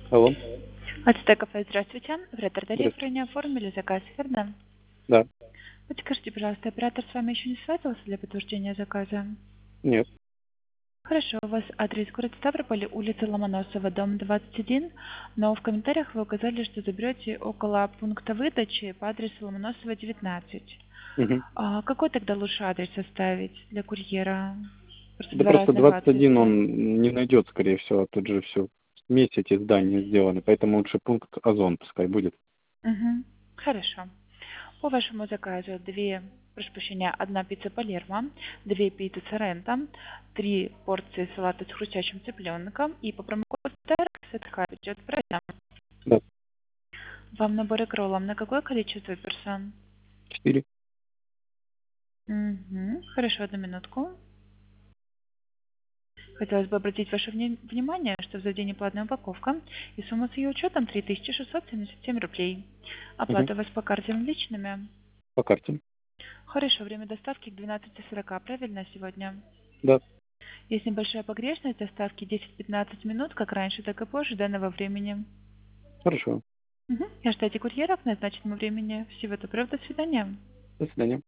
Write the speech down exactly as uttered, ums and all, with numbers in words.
Алло. Ацтек кафе, здравствуйте. В Реддердере Здравствуйте. ранее оформили заказ, верно? Да. Подскажите, пожалуйста, оператор с вами еще не связывался для подтверждения заказа? Нет. Хорошо, у вас адрес город Ставрополь, улица Ломоносова, дом двадцать один, но в комментариях вы указали, что заберете около пункта выдачи по адресу Ломоносова девятнадцать. Мгм. А какой тогда лучше адрес оставить для курьера? Просто Да два просто разных двадцать один адреса. он не найдет, скорее всего, тут же все вместе эти здания сделаны, поэтому лучше пункт Озон пускай будет. Угу. Хорошо. По вашему заказу две, прошу прощения, одна пицца Палермо, две пиццы Соренто, три порции салата с хрустящим цыпленком и по промокоду СТХ идет правильно. Да. Вам набор кроллом на какое количество персон? Четыре. Угу. Хорошо, одну минутку. Хотелось бы обратить ваше вни- внимание, что в заведении платная упаковка и сумма с ее учетом три тысячи шестьсот семьдесят семь рублей. Мгм. Оплата у вас по карте наличными. По карте. Хорошо, время доставки к двенадцати сорока, правильно сегодня? Да. Есть небольшая погрешность доставки десять-пятнадцать минут, как раньше, так и позже данного времени. Хорошо. Мгм. И ждите курьера к назначенному времени. Всего доброго, до свидания. До свидания.